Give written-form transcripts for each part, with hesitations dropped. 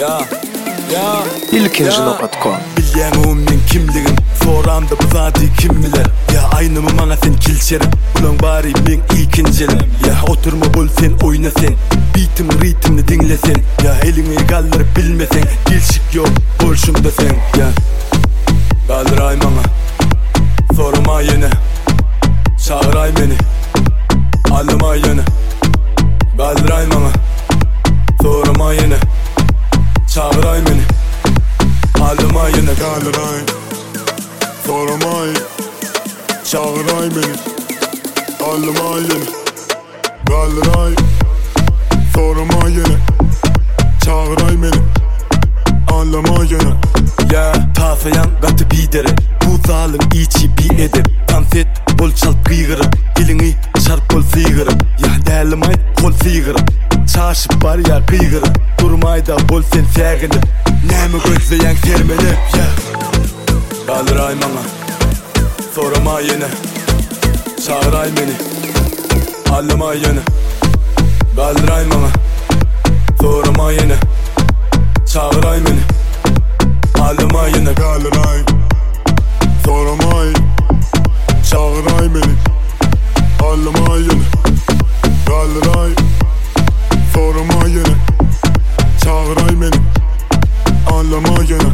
İlkin Jinopatkon. Bilýäňim men kimligim, soramda bu zady kim biler? Ya aynymı maňa sen kilçerim, ulan bari men ikinjilim. Ya oturma bol sen oyna sen, bitim ritmini dinlesen. Ya elini galdyrıp bilmesen, kilşik ýok bolşunda sen. Ya galdyray maňa, sorma ýene, çağıray meni, alma ýene. Galdyray maňa, sorma ýene, çağıray meni, alma ýene. Galdyray, sorma ýene, çağıray meni, alma ýene. Galdyray, sorma ýene, çağıray meni, alma ýene. Ya tasayan gaty bidere, bu zalim içi bir edep. Konfet bol çalp gıygırıp, dilini şarp bol sıygırıp. Ya dälim ay kol sıygırıp, çaşıp bar ya gıygırıp. Durmayda bol sen säginip, näme gözleýäň termelip. Ya galdyray maňa, sorma ýene, çağıray meni, alma ýene. Galdyray maňa, sorma ýene, çağıray meni, alma ýene. Galdyray, sorma ýene, çağıray meni, alma ýene. Galdyray, sorma ýene, çağıray meni, alma ýene.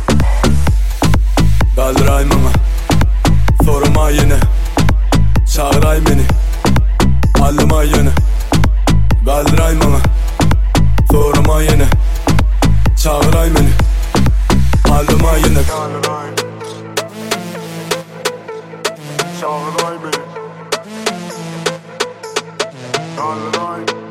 Galdyray maňa, sorma ýene, çağıray meni, alma ýene. Galdyray maňa, sorma ýene, çağıray meni, alma ýene. Galdyray, çağıray meni, galdyray.